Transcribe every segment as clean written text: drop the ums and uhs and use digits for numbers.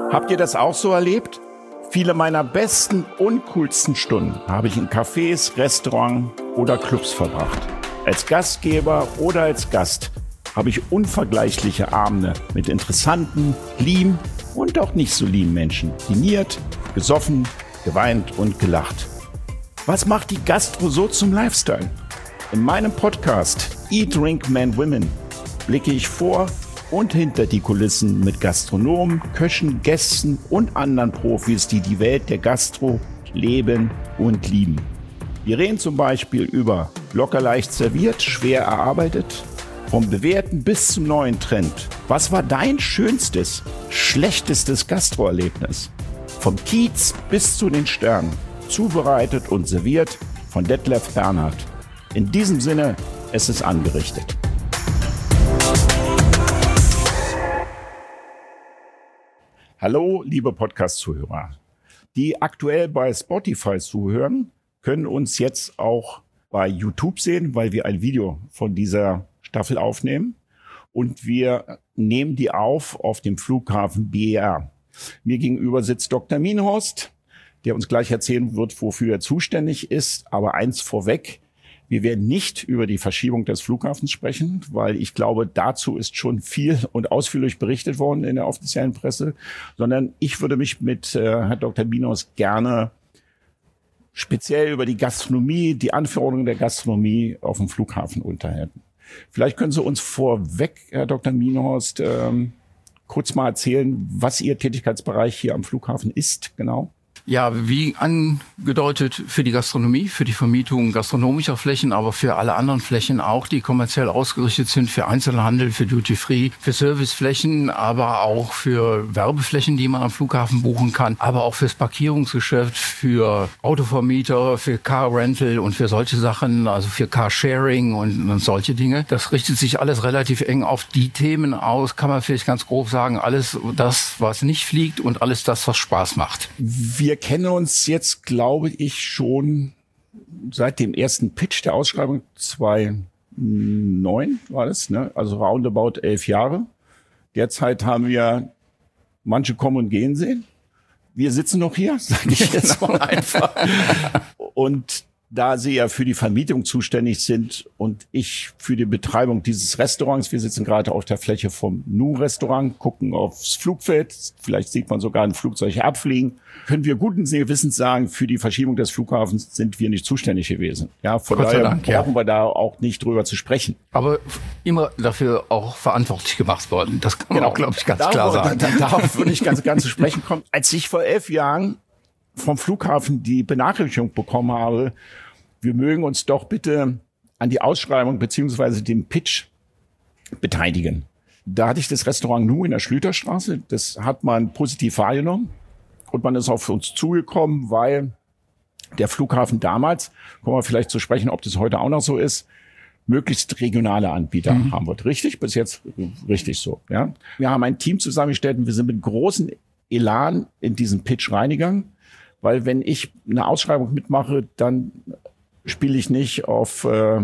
Habt ihr das auch so erlebt? Viele meiner besten und coolsten Stunden habe ich in Cafés, Restaurants oder Clubs verbracht. Als Gastgeber oder als Gast habe ich unvergleichliche Abende mit interessanten, lieben und auch nicht so lieben Menschen diniert, gesoffen, geweint und gelacht. Was macht die Gastro so zum Lifestyle? In meinem Podcast Eat, Drink, Man, Women blicke ich vor und hinter die Kulissen mit Gastronomen, Köchen, Gästen und anderen Profis, die die Welt der Gastro leben und lieben. Wir reden zum Beispiel über locker leicht serviert, schwer erarbeitet, vom bewährten bis zum neuen Trend. Was war dein schönstes, schlechtestes Gastroerlebnis? Vom Kiez bis zu den Sternen, zubereitet und serviert von Detlef Bernhard. In diesem Sinne, es ist angerichtet. Hallo, liebe Podcast-Zuhörer. Die aktuell bei Spotify zuhören, können uns jetzt auch bei YouTube sehen, weil wir ein Video von dieser Staffel aufnehmen. Und wir nehmen die auf dem Flughafen BER. Mir gegenüber sitzt Dr. Mienhorst, der uns gleich erzählen wird, wofür er zuständig ist. Aber eins vorweg: Wir werden nicht über die Verschiebung des Flughafens sprechen, weil ich glaube, dazu ist schon viel und ausführlich berichtet worden in der offiziellen Presse, sondern ich würde mich mit Herrn Dr. Mienhorst gerne speziell über die Gastronomie, die Anforderungen der Gastronomie auf dem Flughafen unterhalten. Vielleicht können Sie uns vorweg, Herr Dr. Mienhorst, kurz mal erzählen, was Ihr Tätigkeitsbereich hier am Flughafen ist, genau. Ja, wie angedeutet, für die Gastronomie, für die Vermietung gastronomischer Flächen, aber für alle anderen Flächen auch, die kommerziell ausgerichtet sind, für Einzelhandel, für Duty-Free, für Serviceflächen, aber auch für Werbeflächen, die man am Flughafen buchen kann, aber auch fürs Parkierungsgeschäft, für Autovermieter, für Car-Rental und für solche Sachen, also für Car-Sharing und solche Dinge. Das richtet sich alles relativ eng auf die Themen aus, kann man vielleicht ganz grob sagen, alles das, was nicht fliegt und alles das, was Spaß macht. Wir kennen uns jetzt, glaube ich, schon seit dem ersten Pitch der Ausschreibung 2009 war das, ne? Also roundabout 11 Jahre. Derzeit haben wir manche kommen und gehen sehen. Wir sitzen noch hier, sage ich jetzt mal einfach. Und da Sie ja für die Vermietung zuständig sind und ich für die Betreibung dieses Restaurants, wir sitzen gerade auf der Fläche vom Nu-Restaurant, gucken aufs Flugfeld, vielleicht sieht man sogar ein Flugzeug herabfliegen, können wir guten Gewissens sagen, für die Verschiebung des Flughafens sind wir nicht zuständig gewesen. Ja, von daher brauchen wir da auch nicht drüber zu sprechen. Aber immer dafür auch verantwortlich gemacht worden. Das kann man auch, glaube ich, ganz klar sagen. Darauf würde ich ganz zu sprechen kommen. Als ich vor 11 Jahren vom Flughafen die Benachrichtigung bekommen habe, wir mögen uns doch bitte an die Ausschreibung beziehungsweise dem Pitch beteiligen. Da hatte ich das Restaurant Nu in der Schlüterstraße. Das hat man positiv wahrgenommen und man ist auf uns zugekommen, weil der Flughafen damals, kommen wir vielleicht zu sprechen, ob das heute auch noch so ist, möglichst regionale Anbieter haben wird. Richtig? Bis jetzt richtig so. Ja. Wir haben ein Team zusammengestellt und wir sind mit großem Elan in diesen Pitch reingegangen. Weil wenn ich eine Ausschreibung mitmache, dann spiele ich nicht auf,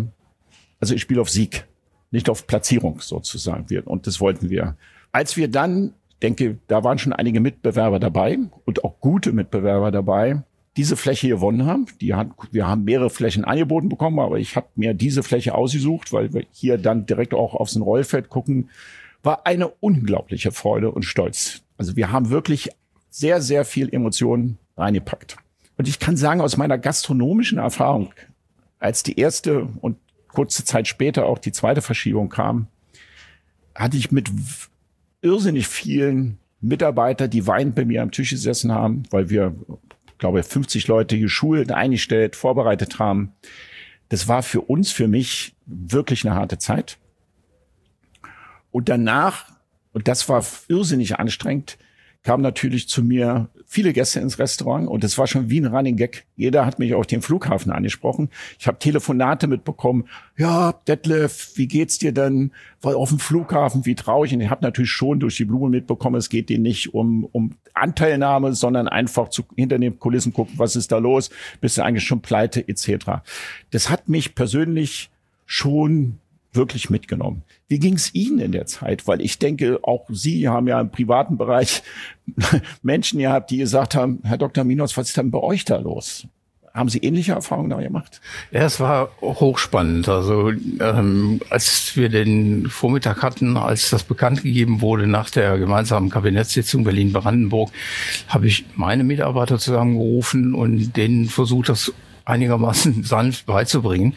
ich spiele auf Sieg, nicht auf Platzierung sozusagen. Und das wollten wir. Als wir dann, denke, da waren schon einige Mitbewerber dabei und auch gute Mitbewerber dabei, diese Fläche gewonnen haben. Wir haben mehrere Flächen angeboten bekommen, aber ich habe mir diese Fläche ausgesucht, weil wir hier dann direkt auch aufs Rollfeld gucken. War eine unglaubliche Freude und Stolz. Also wir haben wirklich sehr, sehr viel Emotionen reingepackt. Und ich kann sagen, aus meiner gastronomischen Erfahrung, als die erste und kurze Zeit später auch die zweite Verschiebung kam, hatte ich mit irrsinnig vielen Mitarbeitern, die weinend bei mir am Tisch gesessen haben, weil wir, glaube ich, 50 Leute geschult, eingestellt, vorbereitet haben. Das war für uns, für mich wirklich eine harte Zeit. Und danach, und das war irrsinnig anstrengend, kamen natürlich zu mir viele Gäste ins Restaurant und das war schon wie ein Running Gag. Jeder hat mich auf dem Flughafen angesprochen. Ich habe Telefonate mitbekommen. Ja, Detlef, wie geht's dir denn? Weil auf dem Flughafen, wie traurig. Und ich habe natürlich schon durch die Blume mitbekommen, es geht denen nicht um Anteilnahme, sondern einfach hinter den Kulissen gucken, was ist da los? Bist du eigentlich schon pleite etc. Das hat mich persönlich schon wirklich mitgenommen. Wie ging es Ihnen in der Zeit? Weil ich denke, auch Sie haben ja im privaten Bereich Menschen gehabt, die gesagt haben, Herr Dr. Minos, was ist denn bei euch da los? Haben Sie ähnliche Erfahrungen da gemacht? Ja, es war hochspannend. Also als wir den Vormittag hatten, als das bekannt gegeben wurde nach der gemeinsamen Kabinettssitzung Berlin-Brandenburg, habe ich meine Mitarbeiter zusammengerufen und denen versucht, das einigermaßen sanft beizubringen.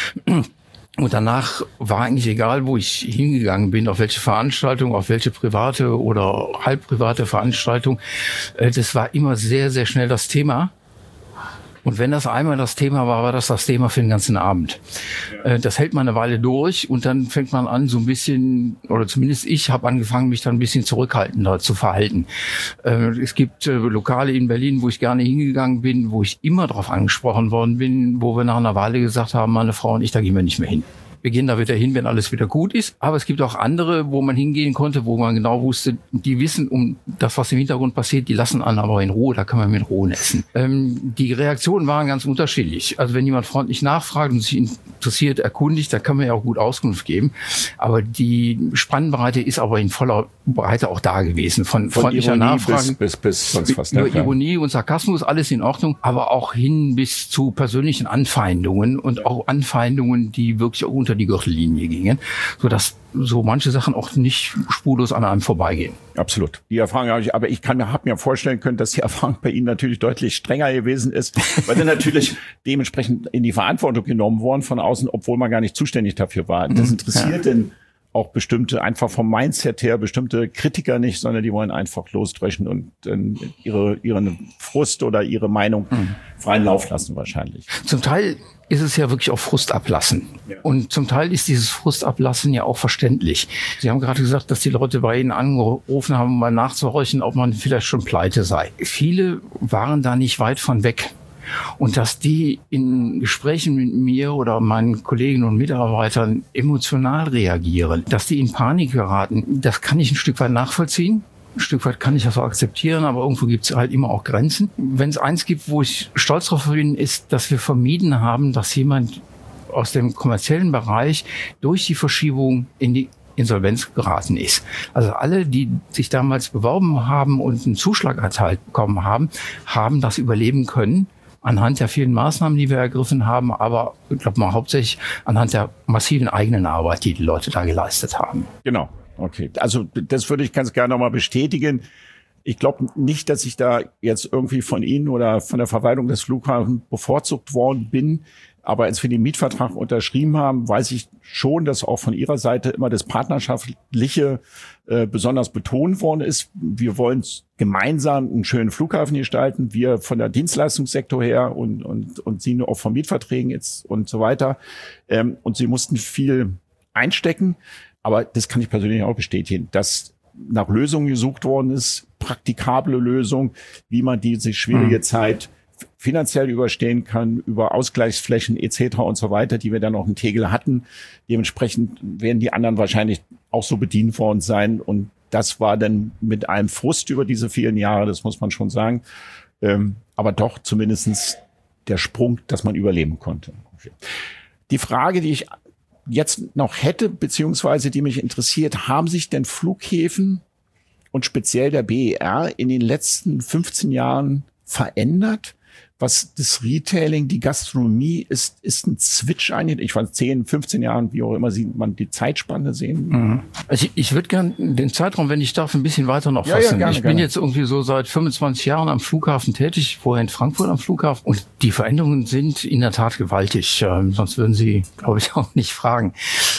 Und danach war eigentlich egal, wo ich hingegangen bin, auf welche Veranstaltung, auf welche private oder halbprivate Veranstaltung. Das war immer sehr, sehr schnell das Thema. Und wenn das einmal das Thema war, war das Thema für den ganzen Abend. Das hält man eine Weile durch und dann fängt man an, so ein bisschen, oder zumindest ich habe angefangen, mich dann ein bisschen zurückhaltender zu verhalten. Es gibt Lokale in Berlin, wo ich gerne hingegangen bin, wo ich immer darauf angesprochen worden bin, wo wir nach einer Weile gesagt haben, meine Frau und ich, da gehen wir nicht mehr hin. Wir gehen da wieder hin, wenn alles wieder gut ist. Aber es gibt auch andere, wo man hingehen konnte, wo man genau wusste, die wissen um das, was im Hintergrund passiert, die lassen einen aber in Ruhe, da kann man mit Ruhe essen. Die Reaktionen waren ganz unterschiedlich. Also wenn jemand freundlich nachfragt und sich interessiert, erkundigt, da kann man ja auch gut Auskunft geben. Aber die Spannbreite ist aber in voller Breite auch da gewesen. Von freundlicher Nachfrage bis sonst was. Über Ironie und Sarkasmus, alles in Ordnung. Aber auch hin bis zu persönlichen Anfeindungen und auch Anfeindungen, die wirklich auch unter die Gürtellinie gingen, sodass so manche Sachen auch nicht spurlos an einem vorbeigehen. Absolut. Die Erfahrung habe ich, aber ich habe mir vorstellen können, dass die Erfahrung bei Ihnen natürlich deutlich strenger gewesen ist, weil Sie natürlich dementsprechend in die Verantwortung genommen worden von außen, obwohl man gar nicht zuständig dafür war. Das interessiert denn auch bestimmte, einfach vom Mindset her, bestimmte Kritiker nicht, sondern die wollen einfach losdreschen und ihren Frust oder ihre Meinung freien Lauf lassen wahrscheinlich. Zum Teil ist es ja wirklich auch Frust ablassen. Ja. Und zum Teil ist dieses Frust ablassen ja auch verständlich. Sie haben gerade gesagt, dass die Leute bei Ihnen angerufen haben, um mal nachzuhorchen, ob man vielleicht schon pleite sei. Viele waren da nicht weit von weg. Und dass die in Gesprächen mit mir oder meinen Kollegen und Mitarbeitern emotional reagieren, dass die in Panik geraten, das kann ich ein Stück weit nachvollziehen. Ein Stück weit kann ich das auch akzeptieren, aber irgendwo gibt es halt immer auch Grenzen. Wenn es eins gibt, wo ich stolz drauf bin, ist, dass wir vermieden haben, dass jemand aus dem kommerziellen Bereich durch die Verschiebung in die Insolvenz geraten ist. Also alle, die sich damals beworben haben und einen Zuschlag erteilt bekommen haben, haben das überleben können. Anhand der vielen Maßnahmen, die wir ergriffen haben, aber ich glaube mal hauptsächlich anhand der massiven eigenen Arbeit, die die Leute da geleistet haben. Genau, okay. Also das würde ich ganz gerne nochmal bestätigen. Ich glaube nicht, dass ich da jetzt irgendwie von Ihnen oder von der Verwaltung des Flughafens bevorzugt worden bin. Aber als wir den Mietvertrag unterschrieben haben, weiß ich schon, dass auch von Ihrer Seite immer das Partnerschaftliche besonders betont worden ist. Wir wollen gemeinsam einen schönen Flughafen gestalten. Wir von der Dienstleistungssektor her und Sie nur auch von Mietverträgen jetzt und so weiter. Und Sie mussten viel einstecken. Aber das kann ich persönlich auch bestätigen, dass nach Lösungen gesucht worden ist, praktikable Lösungen, wie man diese schwierige Zeit finanziell überstehen kann, über Ausgleichsflächen etc. und so weiter, die wir dann auch in Tegel hatten. Dementsprechend werden die anderen wahrscheinlich auch so bedient worden sein. Und das war dann mit einem Frust über diese vielen Jahre, das muss man schon sagen. Aber doch zumindestens der Sprung, dass man überleben konnte. Die Frage, die ich jetzt noch hätte, beziehungsweise die mich interessiert, haben sich denn Flughäfen und speziell der BER in den letzten 15 Jahren verändert? Was das Retailing, die Gastronomie ist ein Switch eingetreten. Ich fand 10, 15 Jahren, wie auch immer man die Zeitspanne sehen. Also ich würde gern den Zeitraum, wenn ich darf, ein bisschen weiter noch fassen. Ja, ich bin jetzt irgendwie so seit 25 Jahren am Flughafen tätig, vorher in Frankfurt am Flughafen. Und die Veränderungen sind in der Tat gewaltig. Sonst würden Sie, glaube ich, auch nicht fragen.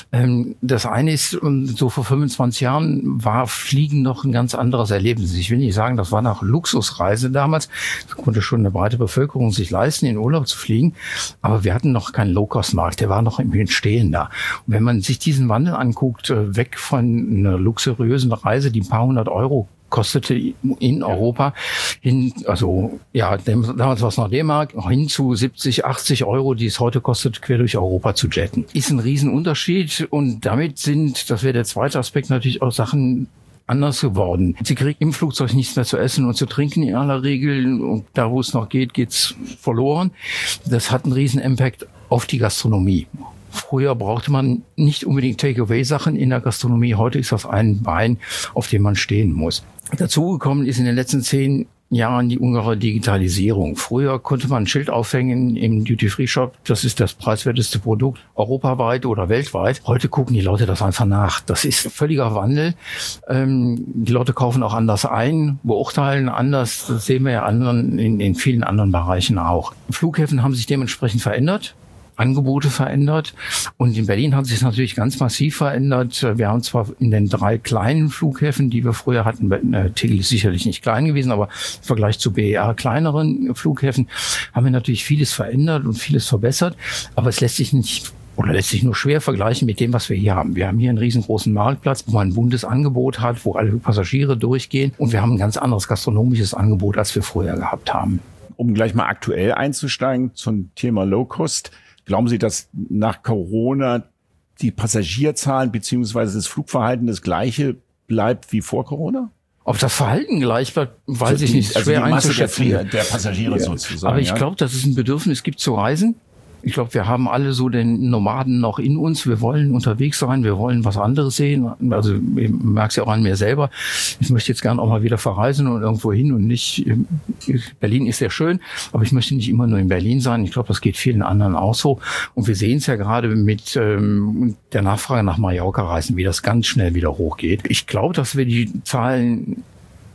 Das eine ist, so vor 25 Jahren war Fliegen noch ein ganz anderes Erlebnis. Ich will nicht sagen, das war nach Luxusreise damals. Da konnte schon eine breite Bevölkerung sich leisten, in Urlaub zu fliegen. Aber wir hatten noch keinen Low-Cost-Markt. Der war noch im Entstehen da. Und wenn man sich diesen Wandel anguckt, weg von einer luxuriösen Reise, die ein paar hundert Euro kostete in Europa, hin, also ja, damals war es noch D-Mark, hin zu 70, 80 Euro, die es heute kostet, quer durch Europa zu jetten. Ist ein Riesenunterschied und damit sind, das wäre der zweite Aspekt, natürlich auch Sachen anders geworden. Sie kriegen im Flugzeug nichts mehr zu essen und zu trinken in aller Regel und da, wo es noch geht, geht's verloren. Das hat einen riesen Impact auf die Gastronomie. Früher brauchte man nicht unbedingt Takeaway-Sachen in der Gastronomie. Heute ist das ein Bein, auf dem man stehen muss. Dazugekommen ist in den letzten 10 Jahren die ungeheure Digitalisierung. Früher konnte man ein Schild aufhängen im Duty-Free-Shop, das ist das preiswerteste Produkt europaweit oder weltweit. Heute gucken die Leute das einfach nach. Das ist völliger Wandel. Die Leute kaufen auch anders ein, beurteilen anders. Das sehen wir ja in vielen anderen Bereichen auch. Flughäfen haben sich dementsprechend verändert. Angebote verändert. Und in Berlin hat sich das natürlich ganz massiv verändert. Wir haben zwar in den 3 kleinen Flughäfen, die wir früher hatten, Tegel ist sicherlich nicht klein gewesen, aber im Vergleich zu BER kleineren Flughäfen haben wir natürlich vieles verändert und vieles verbessert. Aber es lässt sich nur schwer vergleichen mit dem, was wir hier haben. Wir haben hier einen riesengroßen Marktplatz, wo man ein buntes Angebot hat, wo alle Passagiere durchgehen. Und wir haben ein ganz anderes gastronomisches Angebot, als wir früher gehabt haben. Um gleich mal aktuell einzusteigen zum Thema Low-Cost. Glauben Sie, dass nach Corona die Passagierzahlen beziehungsweise das Flugverhalten das gleiche bleibt wie vor Corona? Ob das Verhalten gleich bleibt, weiß ich nicht. Schwer einzuschätzen. Der Passagiere sozusagen. Aber ich glaube, dass es ein Bedürfnis gibt zu reisen. Ich glaube, wir haben alle so den Nomaden noch in uns. Wir wollen unterwegs sein, wir wollen was anderes sehen. Also ich merke es ja auch an mir selber. Ich möchte jetzt gerne auch mal wieder verreisen und irgendwo hin und nicht. Berlin ist sehr schön, aber ich möchte nicht immer nur in Berlin sein. Ich glaube, das geht vielen anderen auch so. Und wir sehen es ja gerade mit der Nachfrage nach Mallorca-Reisen, wie das ganz schnell wieder hochgeht. Ich glaube, dass wir die Zahlen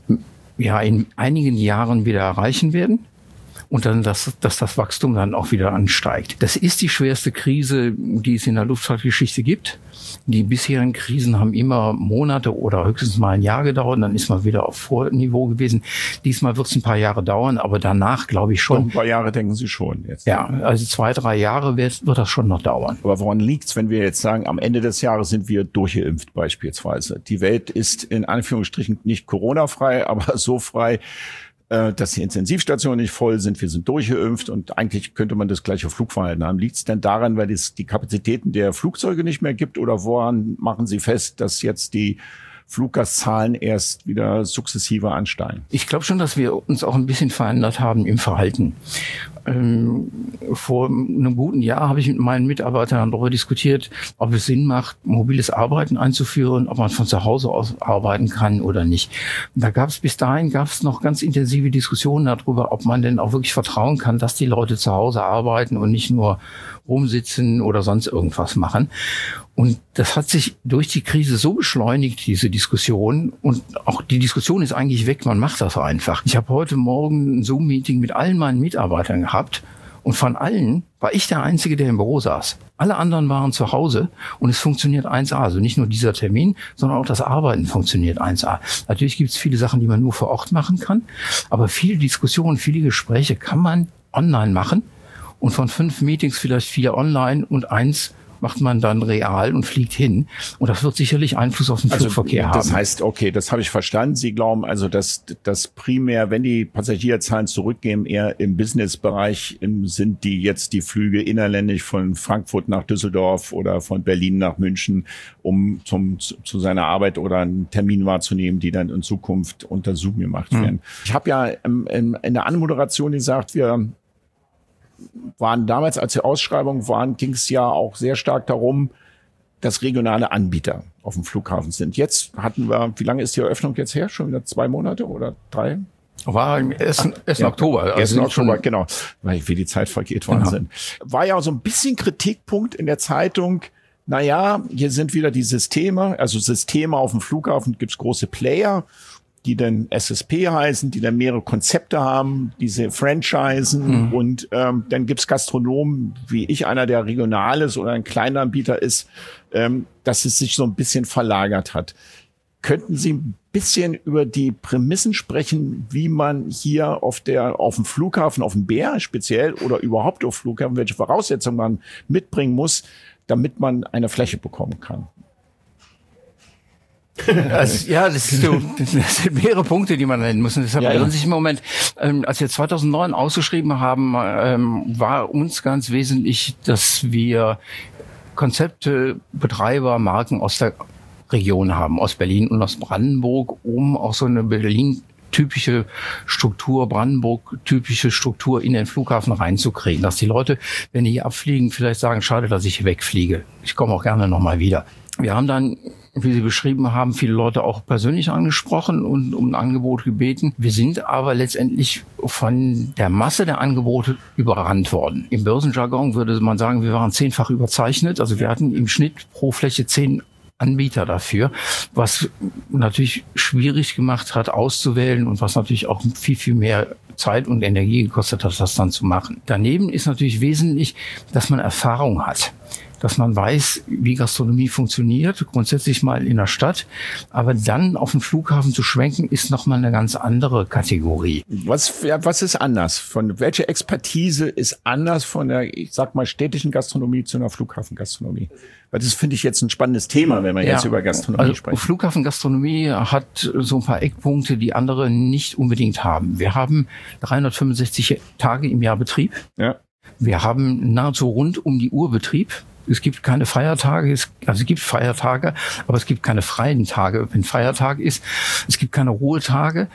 ja in einigen Jahren wieder erreichen werden. Und dann, dass das Wachstum dann auch wieder ansteigt. Das ist die schwerste Krise, die es in der Luftfahrtgeschichte gibt. Die bisherigen Krisen haben immer Monate oder höchstens mal ein Jahr gedauert. Und dann ist man wieder auf Vorniveau gewesen. Diesmal wird es ein paar Jahre dauern, aber danach glaube ich schon. Ein paar Jahre denken Sie schon jetzt. Ja, also 2-3 Jahre wird das schon noch dauern. Aber woran liegt's, wenn wir jetzt sagen, am Ende des Jahres sind wir durchgeimpft beispielsweise? Die Welt ist in Anführungsstrichen nicht Corona-frei, aber so frei, dass die Intensivstationen nicht voll sind, wir sind durchgeimpft und eigentlich könnte man das gleiche Flugverhalten haben. Liegt es denn daran, weil es die Kapazitäten der Flugzeuge nicht mehr gibt oder woran machen Sie fest, dass jetzt die Fluggastzahlen erst wieder sukzessive ansteigen? Ich glaube schon, dass wir uns auch ein bisschen verändert haben im Verhalten. Vor einem guten Jahr habe ich mit meinen Mitarbeitern darüber diskutiert, ob es Sinn macht, mobiles Arbeiten einzuführen, ob man von zu Hause aus arbeiten kann oder nicht. Da bis dahin gab es noch ganz intensive Diskussionen darüber, ob man denn auch wirklich vertrauen kann, dass die Leute zu Hause arbeiten und nicht nur rumsitzen oder sonst irgendwas machen. Und das hat sich durch die Krise so beschleunigt, diese Diskussion. Und auch die Diskussion ist eigentlich weg, man macht das einfach. Ich habe heute Morgen ein Zoom-Meeting mit allen meinen Mitarbeitern gehabt. Und von allen war ich der Einzige, der im Büro saß. Alle anderen waren zu Hause und es funktioniert 1A. Also nicht nur dieser Termin, sondern auch das Arbeiten funktioniert 1A. Natürlich gibt es viele Sachen, die man nur vor Ort machen kann. Aber viele Diskussionen, viele Gespräche kann man online machen. Und von 5 Meetings vielleicht 4 online und 1 macht man dann real und fliegt hin. Und das wird sicherlich Einfluss auf den Flugverkehr haben. Das heißt, okay, das habe ich verstanden. Sie glauben also, dass primär, wenn die Passagierzahlen zurückgehen, eher im Businessbereich sind die jetzt die Flüge innerländisch von Frankfurt nach Düsseldorf oder von Berlin nach München, um zu seiner Arbeit oder einen Termin wahrzunehmen, die dann in Zukunft unter Zoom gemacht werden. Ich habe ja in der Anmoderation gesagt, wir waren damals, als die Ausschreibung waren, ging es ja auch sehr stark darum, dass regionale Anbieter auf dem Flughafen sind. Jetzt hatten wir, wie lange ist die Eröffnung jetzt her? Schon wieder 2 Monate oder 3? War im 1. Oktober. 1. Oktober, genau. Weil wie die Zeit vergeht, Wahnsinn. Genau. War ja so ein bisschen Kritikpunkt in der Zeitung. Naja, hier sind wieder die Systeme, also Systeme auf dem Flughafen, gibt's große Player, die dann SSP heißen, die dann mehrere Konzepte haben, diese Franchisen und dann gibt's Gastronomen, wie ich, einer, der regional ist oder ein kleiner Anbieter ist, dass es sich so ein bisschen verlagert hat. Könnten Sie ein bisschen über die Prämissen sprechen, wie man hier auf dem Flughafen, auf dem BER speziell oder überhaupt auf Flughafen, welche Voraussetzungen man mitbringen muss, damit man eine Fläche bekommen kann? Also, ja, das sind mehrere Punkte, die man nennen muss. Und deshalb erinnern sich im Moment, als wir 2009 ausgeschrieben haben, war uns ganz wesentlich, dass wir Konzepte, Betreiber, Marken aus der Region haben, aus Berlin und aus Brandenburg, um auch so eine typische Struktur, Brandenburg-typische Struktur in den Flughafen reinzukriegen. Dass die Leute, wenn die hier abfliegen, vielleicht sagen, schade, dass ich hier wegfliege. Ich komme auch gerne nochmal wieder. Wir haben dann, wie Sie beschrieben haben, viele Leute auch persönlich angesprochen und um ein Angebot gebeten. Wir sind aber letztendlich von der Masse der Angebote überrannt worden. Im Börsenjargon würde man sagen, wir waren 10-fach überzeichnet. Also wir hatten im Schnitt pro Fläche 10 Anbieter dafür, was natürlich schwierig gemacht hat, auszuwählen und was natürlich auch viel, viel mehr Zeit und Energie gekostet hat, das dann zu machen. Daneben ist natürlich wesentlich, dass man Erfahrung hat, dass man weiß, wie Gastronomie funktioniert, grundsätzlich mal in der Stadt, aber dann auf den Flughafen zu schwenken, ist nochmal eine ganz andere Kategorie. Was ist anders? Welche Expertise ist anders von der, ich sag mal, städtischen Gastronomie zu einer Flughafengastronomie? Weil das finde ich jetzt ein spannendes Thema, wenn wir jetzt über Gastronomie sprechen. Flughafengastronomie hat so ein paar Eckpunkte, die andere nicht unbedingt haben. Wir haben 365 Tage im Jahr Betrieb. Ja. Wir haben nahezu rund um die Uhr Betrieb. Es gibt keine Feiertage, es gibt Feiertage, aber es gibt keine freien Tage, wenn Feiertag ist. Es gibt keine Ruhetage.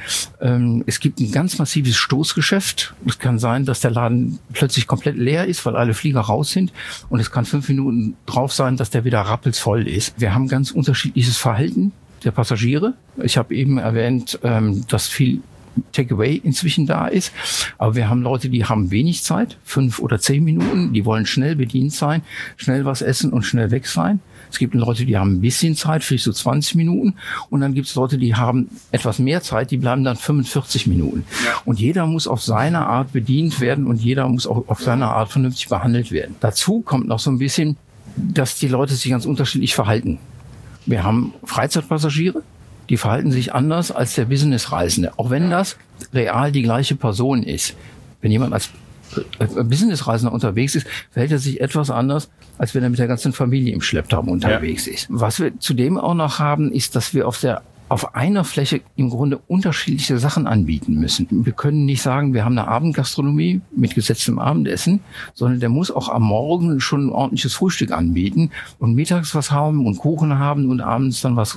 Es gibt ein ganz massives Stoßgeschäft. Es kann sein, dass der Laden plötzlich komplett leer ist, weil alle Flieger raus sind. Und es kann 5 Minuten drauf sein, dass der wieder rappelsvoll ist. Wir haben ganz unterschiedliches Verhalten der Passagiere. Ich habe eben erwähnt, dass viel Takeaway inzwischen da ist. Aber wir haben Leute, die haben wenig Zeit, 5 oder 10 Minuten, die wollen schnell bedient sein, schnell was essen und schnell weg sein. Es gibt Leute, die haben ein bisschen Zeit, vielleicht so 20 Minuten. Und dann gibt es Leute, die haben etwas mehr Zeit, die bleiben dann 45 Minuten. Ja. Und jeder muss auf seine Art bedient werden und jeder muss auch auf seine Art vernünftig behandelt werden. Dazu kommt noch so ein bisschen, dass die Leute sich ganz unterschiedlich verhalten. Wir haben Freizeitpassagiere, die verhalten sich anders als der Businessreisende, auch wenn das real die gleiche Person ist. Wenn jemand als Businessreisender unterwegs ist, verhält er sich etwas anders, als wenn er mit der ganzen Familie im Schlepptau unterwegs ist. Was wir zudem auch noch haben, ist, dass wir auf einer Fläche im Grunde unterschiedliche Sachen anbieten müssen. Wir können nicht sagen, wir haben eine Abendgastronomie mit gesetztem Abendessen, sondern der muss auch am Morgen schon ein ordentliches Frühstück anbieten und mittags was haben und Kuchen haben und abends dann was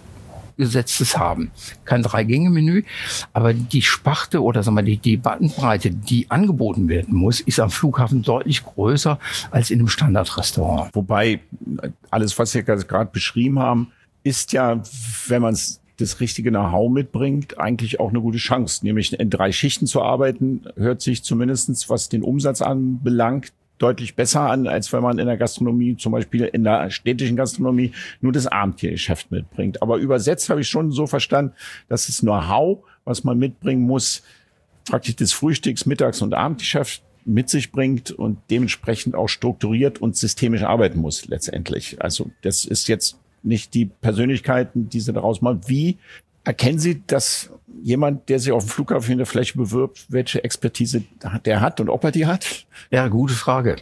Gesetztes haben. Kein 3-Gänge-Menü, aber die Sparte oder sagen wir die Bandbreite, die angeboten werden muss, ist am Flughafen deutlich größer als in einem Standardrestaurant. Wobei alles, was wir gerade beschrieben haben, ist ja, wenn man das richtige Know-how mitbringt, eigentlich auch eine gute Chance. Nämlich in 3 Schichten zu arbeiten, hört sich zumindestens, was den Umsatz anbelangt, deutlich besser an, als wenn man in der Gastronomie, zum Beispiel in der städtischen Gastronomie, nur das Abendgeschäft mitbringt. Aber übersetzt habe ich schon so verstanden, dass das Know-how, was man mitbringen muss, praktisch das Frühstücks-, Mittags- und Abendgeschäft mit sich bringt und dementsprechend auch strukturiert und systemisch arbeiten muss letztendlich. Also das ist jetzt nicht die Persönlichkeiten, die sie daraus machen. Wie erkennen Sie, dass jemand, der sich auf dem Flughafen in der Fläche bewirbt, welche Expertise der hat und ob er die hat? Ja, gute Frage.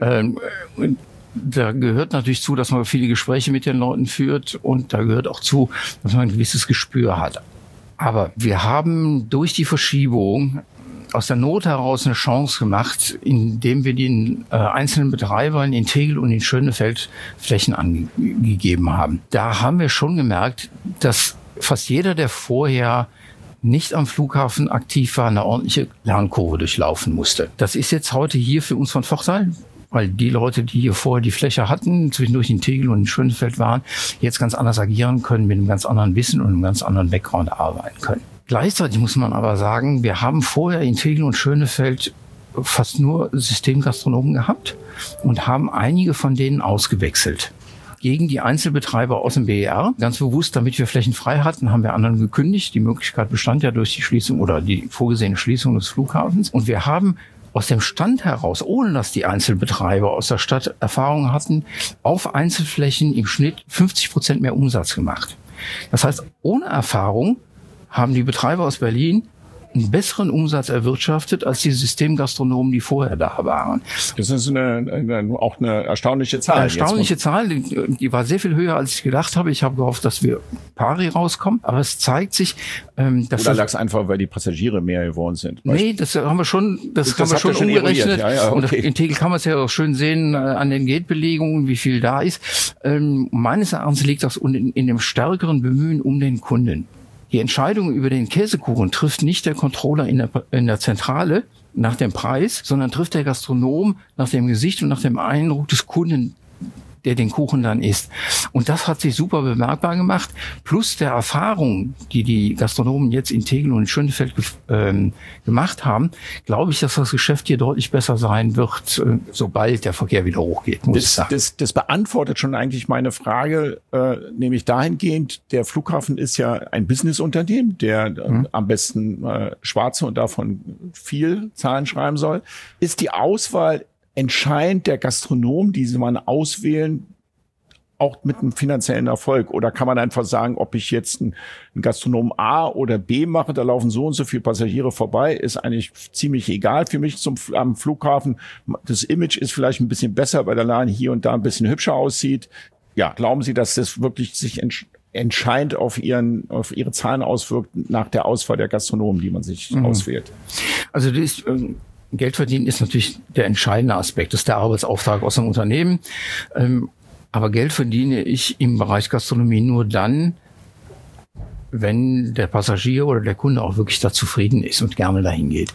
Da gehört natürlich zu, dass man viele Gespräche mit den Leuten führt und da gehört auch zu, dass man ein gewisses Gespür hat. Aber wir haben durch die Verschiebung aus der Not heraus eine Chance gemacht, indem wir den einzelnen Betreibern in Tegel und in Schönefeld Flächen angegeben haben. Da haben wir schon gemerkt, dass fast jeder, der vorher nicht am Flughafen aktiv war, eine ordentliche Lernkurve durchlaufen musste. Das ist jetzt heute hier für uns von Vorteil, weil die Leute, die hier vorher die Fläche hatten, zwischendurch in Tegel und in Schönefeld waren, jetzt ganz anders agieren können, mit einem ganz anderen Wissen und einem ganz anderen Background arbeiten können. Gleichzeitig muss man aber sagen, wir haben vorher in Tegel und Schönefeld fast nur Systemgastronomen gehabt und haben einige von denen ausgewechselt. Gegen die Einzelbetreiber aus dem BER. Ganz bewusst, damit wir Flächen frei hatten, haben wir anderen gekündigt. Die Möglichkeit bestand ja durch die Schließung oder die vorgesehene Schließung des Flughafens. Und wir haben aus dem Stand heraus, ohne dass die Einzelbetreiber aus der Stadt Erfahrung hatten, auf Einzelflächen im Schnitt 50% mehr Umsatz gemacht. Das heißt, ohne Erfahrung haben die Betreiber aus Berlin einen besseren Umsatz erwirtschaftet als die Systemgastronomen, die vorher da waren. Das ist auch eine erstaunliche Zahl. Eine erstaunliche Zahl, die war sehr viel höher, als ich gedacht habe. Ich habe gehofft, dass wir pari rauskommen, aber es zeigt sich, dass... Oder lag es einfach, weil die Passagiere mehr geworden sind? Nee, das haben wir schon umgerechnet. Ja, okay. Und in Tegel kann man es ja auch schön sehen an den Gate-Belegungen, wie viel da ist. Meines Erachtens liegt das in dem stärkeren Bemühen um den Kunden. Die Entscheidung über den Käsekuchen trifft nicht der Controller in der Zentrale nach dem Preis, sondern trifft der Gastronom nach dem Gesicht und nach dem Eindruck des Kunden, der den Kuchen dann isst. Und das hat sich super bemerkbar gemacht. Plus der Erfahrung, die die Gastronomen jetzt in Tegel und in Schönefeld gemacht haben, glaube ich, dass das Geschäft hier deutlich besser sein wird, sobald der Verkehr wieder hochgeht. Das beantwortet schon eigentlich meine Frage, nämlich dahingehend, der Flughafen ist ja ein Businessunternehmen, der am besten schwarze und davon viel Zahlen schreiben soll. Ist die Auswahl entscheidend der Gastronom, die sie man auswählen, auch mit einem finanziellen Erfolg? Oder kann man einfach sagen, ob ich jetzt einen Gastronom A oder B mache, da laufen so und so viele Passagiere vorbei, ist eigentlich ziemlich egal für mich am Flughafen. Das Image ist vielleicht ein bisschen besser, weil der Laden hier und da ein bisschen hübscher aussieht. Ja, glauben Sie, dass das wirklich sich entscheidend auf ihre Zahlen auswirkt nach der Auswahl der Gastronomen, die man sich auswählt? Also das ist Geld verdienen ist natürlich der entscheidende Aspekt. Das ist der Arbeitsauftrag aus dem Unternehmen. Aber Geld verdiene ich im Bereich Gastronomie nur dann, wenn der Passagier oder der Kunde auch wirklich da zufrieden ist und gerne dahin geht.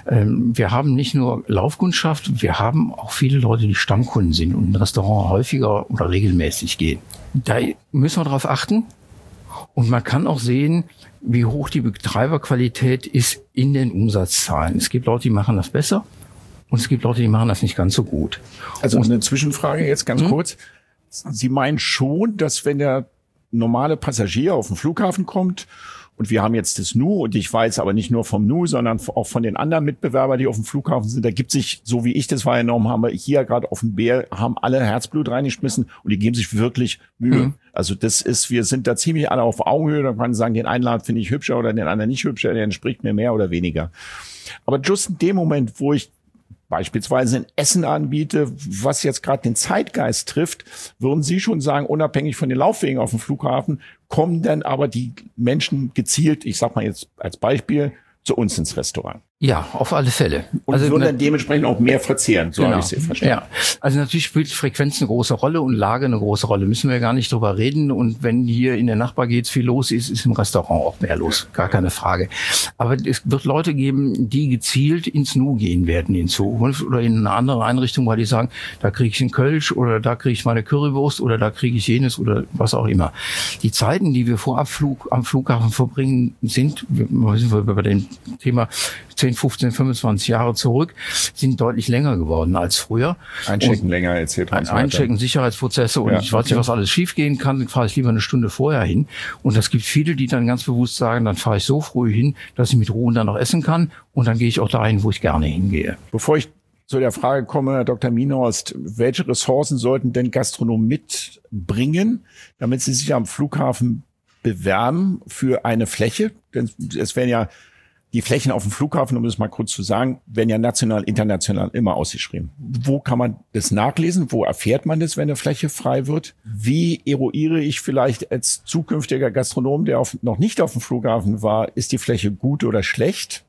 Wir haben nicht nur Laufkundschaft, wir haben auch viele Leute, die Stammkunden sind und in ein Restaurant häufiger oder regelmäßig gehen. Da müssen wir darauf achten. Und man kann auch sehen, wie hoch die Betreiberqualität ist in den Umsatzzahlen. Es gibt Leute, die machen das besser und es gibt Leute, die machen das nicht ganz so gut. Also eine Zwischenfrage jetzt ganz kurz. Sie meinen schon, dass wenn der normale Passagier auf den Flughafen kommt und wir haben jetzt das Nu und ich weiß aber nicht nur vom Nu, sondern auch von den anderen Mitbewerbern, die auf dem Flughafen sind, da gibt sich, so wie ich das wahrgenommen habe, hier gerade auf dem Bär, haben alle Herzblut reingeschmissen und die geben sich wirklich Mühe. Also wir sind da ziemlich alle auf Augenhöhe, da kann man sagen, den einen Laden finde ich hübscher oder den anderen nicht hübscher, der entspricht mir mehr oder weniger. Aber just in dem Moment, wo ich beispielsweise ein Essen anbiete, was jetzt gerade den Zeitgeist trifft, würden Sie schon sagen, unabhängig von den Laufwegen auf dem Flughafen, kommen dann aber die Menschen gezielt, ich sag mal jetzt als Beispiel, zu uns ins Restaurant? Ja, auf alle Fälle. Und würden dann dementsprechend auch mehr verzehren, so habe ich Sie verstanden. Ja, also natürlich spielt Frequenz eine große Rolle und Lage eine große Rolle. Müssen wir gar nicht drüber reden. Und wenn hier in der Nachbargates viel los ist, ist im Restaurant auch mehr los. Gar keine Frage. Aber es wird Leute geben, die gezielt ins Nu gehen werden in Zukunft oder in eine andere Einrichtung, weil die sagen, da kriege ich einen Kölsch oder da kriege ich meine Currywurst oder da kriege ich jenes oder was auch immer. Die Zeiten, die wir vor Abflug am Flughafen verbringen, sind wir bei dem Thema 10, 15, 25 Jahre zurück, sind deutlich länger geworden als früher. Einchecken länger etc. Einchecken, Sicherheitsprozesse und ich weiß nicht, was alles schief gehen kann, dann fahre ich lieber eine Stunde vorher hin. Und es gibt viele, die dann ganz bewusst sagen, dann fahre ich so früh hin, dass ich mit Ruhe dann noch essen kann und dann gehe ich auch dahin, wo ich gerne hingehe. Bevor ich zu der Frage komme, Herr Dr. Minhorst, welche Ressourcen sollten denn Gastronomen mitbringen, damit sie sich am Flughafen bewerben für eine Fläche? Denn es werden ja die Flächen auf dem Flughafen, um das mal kurz zu sagen, werden ja national, international immer ausgeschrieben. Wo kann man das nachlesen? Wo erfährt man das, wenn eine Fläche frei wird? Wie eruiere ich vielleicht als zukünftiger Gastronom, der noch nicht auf dem Flughafen war, ist die Fläche gut oder schlecht?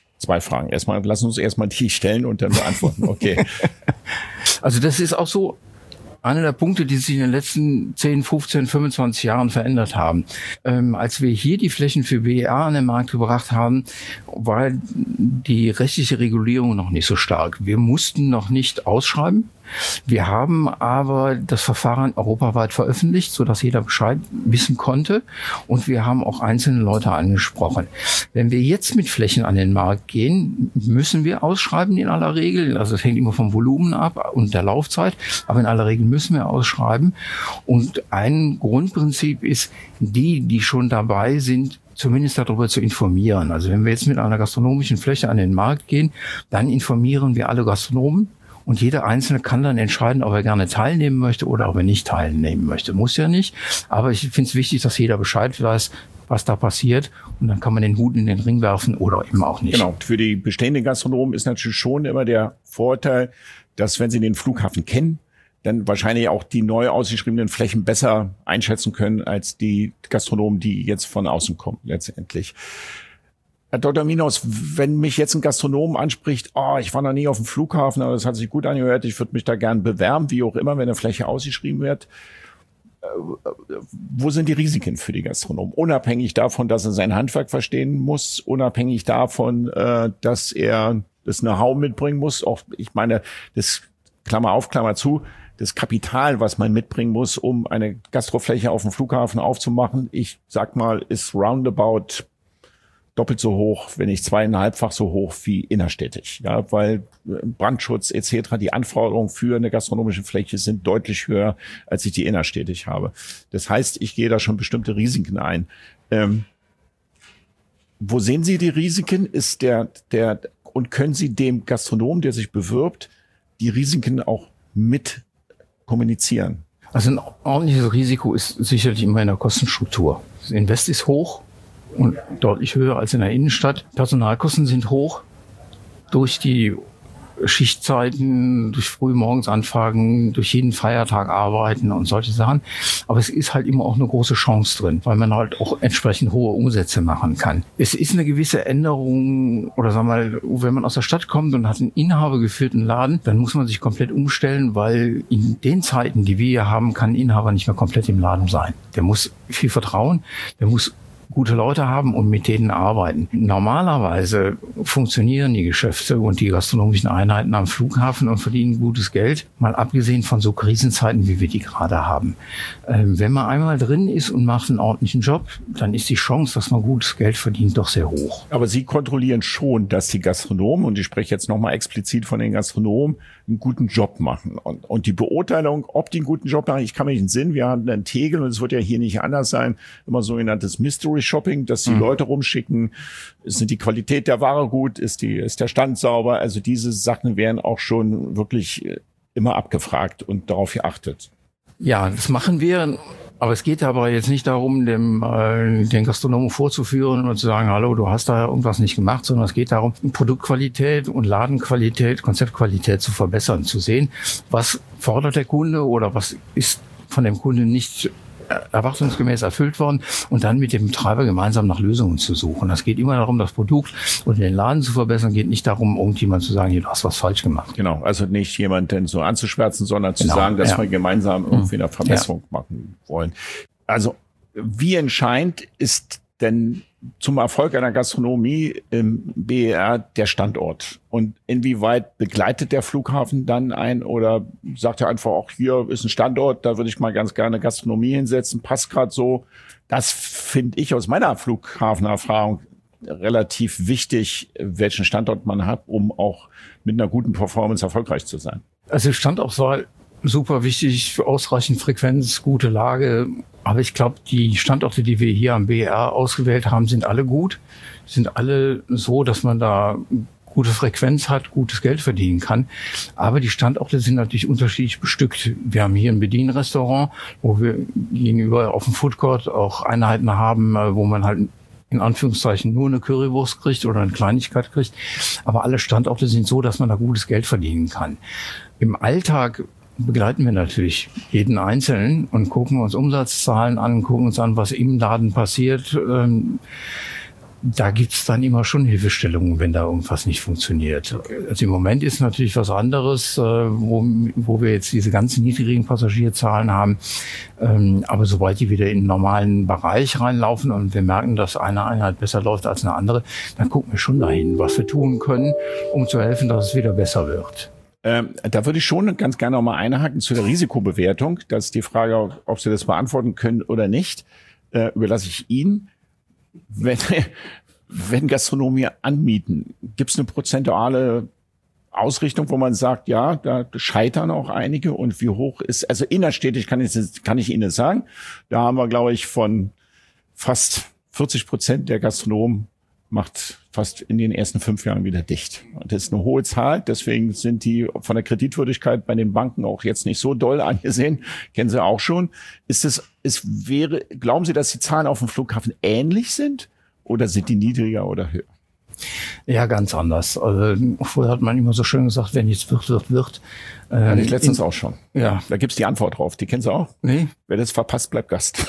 2 Fragen. Lassen uns erstmal die stellen und dann beantworten. Okay. Also das ist auch so einer der Punkte, die sich in den letzten 10, 15, 25 Jahren verändert haben. Als wir hier die Flächen für BER an den Markt gebracht haben, war die rechtliche Regulierung noch nicht so stark. Wir mussten noch nicht ausschreiben. Wir haben aber das Verfahren europaweit veröffentlicht, sodass jeder Bescheid wissen konnte. Und wir haben auch einzelne Leute angesprochen. Wenn wir jetzt mit Flächen an den Markt gehen, müssen wir ausschreiben in aller Regel. Also es hängt immer vom Volumen ab und der Laufzeit. Aber in aller Regel müssen wir ausschreiben. Und ein Grundprinzip ist, die schon dabei sind, zumindest darüber zu informieren. Also wenn wir jetzt mit einer gastronomischen Fläche an den Markt gehen, dann informieren wir alle Gastronomen. Und jeder Einzelne kann dann entscheiden, ob er gerne teilnehmen möchte oder ob er nicht teilnehmen möchte. Muss ja nicht. Aber ich finde es wichtig, dass jeder Bescheid weiß, was da passiert. Und dann kann man den Hut in den Ring werfen oder eben auch nicht. Genau. Für die bestehenden Gastronomen ist natürlich schon immer der Vorteil, dass wenn sie den Flughafen kennen, dann wahrscheinlich auch die neu ausgeschriebenen Flächen besser einschätzen können als die Gastronomen, die jetzt von außen kommen letztendlich. Herr Dr. Minhorst, wenn mich jetzt ein Gastronom anspricht, ich war noch nie auf dem Flughafen, aber das hat sich gut angehört, ich würde mich da gern bewerben, wie auch immer, wenn eine Fläche ausgeschrieben wird. wo sind die Risiken für die Gastronomen? Unabhängig davon, dass er sein Handwerk verstehen muss, unabhängig davon, dass er das Know-how mitbringen muss. Auch, ich meine, das Klammer auf, Klammer zu, das Kapital, was man mitbringen muss, um eine Gastrofläche auf dem Flughafen aufzumachen, ich sag mal, ist roundabout doppelt so hoch, wenn nicht 2,5-fach so hoch wie innerstädtisch. Ja, weil Brandschutz etc., die Anforderungen für eine gastronomische Fläche sind deutlich höher, als ich die innerstädtisch habe. Das heißt, ich gehe da schon bestimmte Risiken ein. Wo sehen Sie die Risiken? Ist und können Sie dem Gastronomen, der sich bewirbt, die Risiken auch mit kommunizieren? Also ein ordentliches Risiko ist sicherlich immer in der Kostenstruktur. Das Invest ist hoch und deutlich höher als in der Innenstadt. Personalkosten sind hoch durch die Schichtzeiten, durch frühmorgens anfangen, durch jeden Feiertag arbeiten und solche Sachen. Aber es ist halt immer auch eine große Chance drin, weil man halt auch entsprechend hohe Umsätze machen kann. Es ist eine gewisse Änderung, oder sagen wir mal, wenn man aus der Stadt kommt und hat einen inhabergeführten Laden, dann muss man sich komplett umstellen, weil in den Zeiten, die wir hier haben, kann ein Inhaber nicht mehr komplett im Laden sein. Der muss viel vertrauen, der muss gute Leute haben und mit denen arbeiten. Normalerweise funktionieren die Geschäfte und die gastronomischen Einheiten am Flughafen und verdienen gutes Geld, mal abgesehen von so Krisenzeiten, wie wir die gerade haben. Wenn man einmal drin ist und macht einen ordentlichen Job, dann ist die Chance, dass man gutes Geld verdient, doch sehr hoch. Aber Sie kontrollieren schon, dass die Gastronomen, und ich spreche jetzt nochmal explizit von den Gastronomen, einen guten Job machen. Und die Beurteilung, ob die einen guten Job machen, ich kann mich nicht entsinnen, wir haben einen Tegel, und es wird ja hier nicht anders sein, immer sogenanntes Mystery Shopping, dass die Leute rumschicken, sind die Qualität der Ware gut, ist der Stand sauber, also diese Sachen werden auch schon wirklich immer abgefragt und darauf geachtet. Ja, das machen wir. Aber es geht aber jetzt nicht darum, den Gastronomen vorzuführen und zu sagen, hallo, du hast da irgendwas nicht gemacht, sondern es geht darum, Produktqualität und Ladenqualität, Konzeptqualität zu verbessern, zu sehen, was fordert der Kunde oder was ist von dem Kunden nicht erwartungsgemäß erfüllt worden und dann mit dem Betreiber gemeinsam nach Lösungen zu suchen. Das geht immer darum, das Produkt und den Laden zu verbessern, geht nicht darum, irgendjemand zu sagen, hier, du hast was falsch gemacht. Genau, also nicht jemanden so anzuschwärzen, sondern zu sagen, dass wir gemeinsam irgendwie eine Verbesserung machen wollen. Also wie entscheidend ist denn zum Erfolg einer Gastronomie im BER der Standort? Und inwieweit begleitet der Flughafen dann oder sagt er einfach auch, hier ist ein Standort, da würde ich mal ganz gerne Gastronomie hinsetzen, passt gerade so. Das finde ich aus meiner Flughafenerfahrung relativ wichtig, welchen Standort man hat, um auch mit einer guten Performance erfolgreich zu sein. Also Standortwahl super wichtig, für ausreichend Frequenz, gute Lage. Aber ich glaube, die Standorte, die wir hier am BER ausgewählt haben, sind alle gut. Sind alle so, dass man da gute Frequenz hat, gutes Geld verdienen kann. Aber die Standorte sind natürlich unterschiedlich bestückt. Wir haben hier ein Bedienrestaurant, wo wir gegenüber auf dem Foodcourt auch Einheiten haben, wo man halt in Anführungszeichen nur eine Currywurst kriegt oder eine Kleinigkeit kriegt. Aber alle Standorte sind so, dass man da gutes Geld verdienen kann. Im Alltag begleiten wir natürlich jeden Einzelnen und gucken uns Umsatzzahlen an, gucken uns an, was im Laden passiert. Da gibt's dann immer schon Hilfestellungen, wenn da irgendwas nicht funktioniert. Also im Moment ist natürlich was anderes, wo wir jetzt diese ganzen niedrigen Passagierzahlen haben. Aber sobald die wieder in den normalen Bereich reinlaufen und wir merken, dass eine Einheit besser läuft als eine andere, dann gucken wir schon dahin, was wir tun können, um zu helfen, dass es wieder besser wird. Da würde ich schon ganz gerne noch mal einhaken zu der Risikobewertung. Das ist die Frage, ob Sie das beantworten können oder nicht. Überlasse ich Ihnen. Wenn Gastronomie anmieten, gibt es eine prozentuale Ausrichtung, wo man sagt, ja, da scheitern auch einige und wie hoch ist, also innerstädtisch kann ich Ihnen sagen, da haben wir, glaube ich, von fast 40% der Gastronomen macht fast in den ersten 5 Jahren wieder dicht. Und das ist eine hohe Zahl, deswegen sind die von der Kreditwürdigkeit bei den Banken auch jetzt nicht so doll angesehen, kennen Sie auch schon. Glauben Sie, dass die Zahlen auf dem Flughafen ähnlich sind oder sind die niedriger oder höher? Ja, ganz anders. Also, vorher hat man immer so schön gesagt, wenn jetzt wird. Hatte ich letztens auch schon. Ja. Da gibt's die Antwort drauf. Die kennen Sie auch? Nee. Wer das verpasst, bleibt Gast.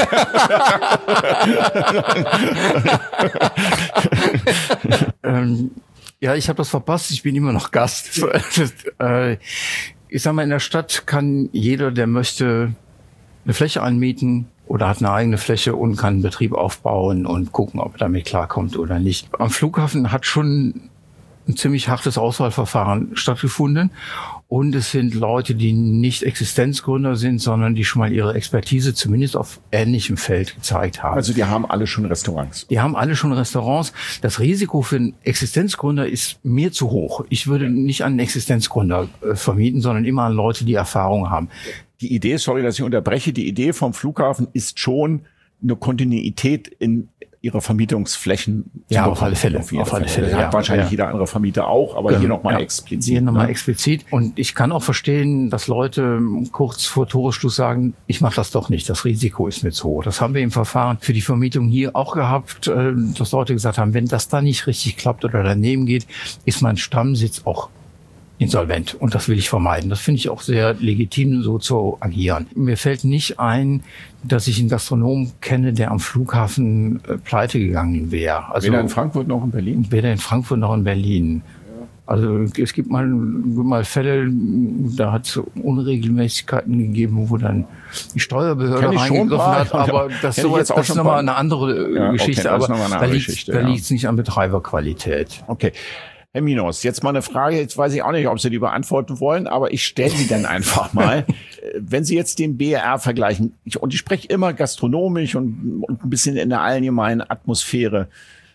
Ja, ich habe das verpasst. Ich bin immer noch Gast. Ich sag mal, in der Stadt kann jeder, der möchte, eine Fläche anmieten oder hat eine eigene Fläche und kann einen Betrieb aufbauen und gucken, ob er damit klarkommt oder nicht. Am Flughafen hat schon ein ziemlich hartes Auswahlverfahren stattgefunden. Und es sind Leute, die nicht Existenzgründer sind, sondern die schon mal ihre Expertise zumindest auf ähnlichem Feld gezeigt haben. Also die haben alle schon Restaurants. Die haben alle schon Restaurants. Das Risiko für einen Existenzgründer ist mir zu hoch. Ich würde nicht an einen Existenzgründer vermieten, sondern immer an Leute, die Erfahrung haben. Die Idee, sorry, dass ich unterbreche, die Idee vom Flughafen ist schon eine Kontinuität in ihre Vermietungsflächen. Ja, auf alle Fälle. Auf alle Fälle. Hat wahrscheinlich jeder andere Vermieter auch, aber hier nochmal explizit. Hier nochmal explizit. Und ich kann auch verstehen, dass Leute kurz vor Toresschluss sagen, ich mache das doch nicht, das Risiko ist mir zu hoch. Das haben wir im Verfahren für die Vermietung hier auch gehabt, dass Leute gesagt haben, wenn das da nicht richtig klappt oder daneben geht, ist mein Stammsitz auch insolvent. Und das will ich vermeiden. Das finde ich auch sehr legitim, so zu agieren. Mir fällt nicht ein, dass ich einen Gastronomen kenne, der am Flughafen pleite gegangen wäre. Also weder in Frankfurt noch in Berlin? Weder in Frankfurt noch in Berlin. Also es gibt mal Fälle, da hat es Unregelmäßigkeiten gegeben, wo dann die Steuerbehörde reingegriffen hat. Aber das ist nochmal eine andere Geschichte. Okay, aber da liegt es nicht an Betreiberqualität. Okay. Herr Minos, jetzt mal eine Frage, jetzt weiß ich auch nicht, ob Sie die beantworten wollen, aber ich stelle sie dann einfach mal. Wenn Sie jetzt den BER vergleichen, und ich spreche immer gastronomisch und ein bisschen in der allgemeinen Atmosphäre,